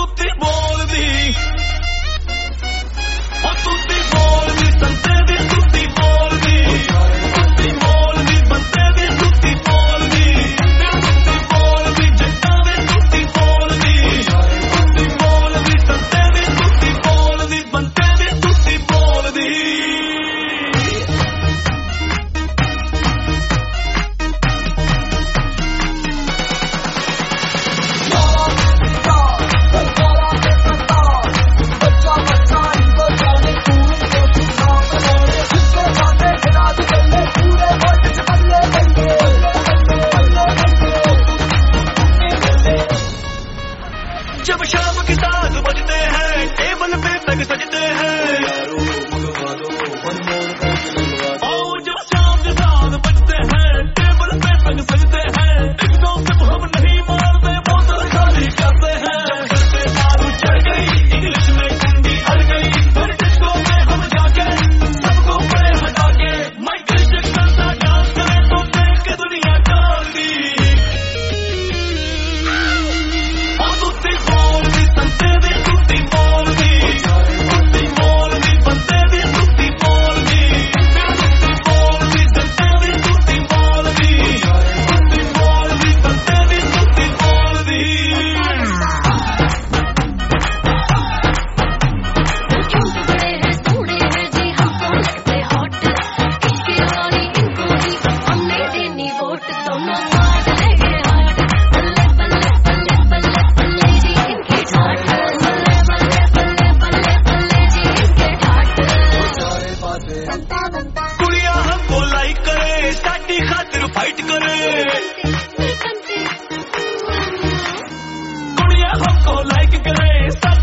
तुत्ती बोल दी, ओ तुत्ती बोल दी, संते दी तुत्ती बोल दी, तुत्ती बोल दी, बंते दी तुत्ती बोल दी, तुत्ती बोल दी, जट्टा दी तुत्ती बोल दी, तुत्ती बोल दी, संते दी तुत्ती बोल दी, बंते दी तुत्ती बोल दी। जब शाम के 7 बजते हैं टेबल पे पैग सजते हैं, और जब शाम के 7 बजते हैं टेबल पे पैग सजते हैं, एक दो सिप हम नहीं मारते बोतल खाली करते हैं। जब घर पे दारू चढ़ गई इंग्लिश में ठंडी अड़ गई, फिर डिस्को में हम जाके सबको पड़े हटा के माइकल जैक्सन सा डांस करें तो देख के दुनिया डाल दी। तुत्ती बोल दी, संते दी तुत्ती बोल दी, तुत्ती बोल दी, बंते दी तुत्ती बोल दी, तुत्ती बोल दी, संते दी तुत्ती बोल दी, तुत्ती बोल दी, बंते दी तुत्ती बोल दी। बड़े हैं थोड़े हैं जी हमको लगते हॉट, इसके वाली इनको ही हमने देनी वोट, दोनों साथ लगे हाथ, बल्ले बल्ले बल्ले बल्ले बल्ले जी इनके ठाट, बल्ले बल्ले बल्ले बल्ले बल्ले जी इनके ठाट। कुड़िया हमको लाइक करे, साडी खातिर फाइट करे, कुड़िया हमको लाइक करे,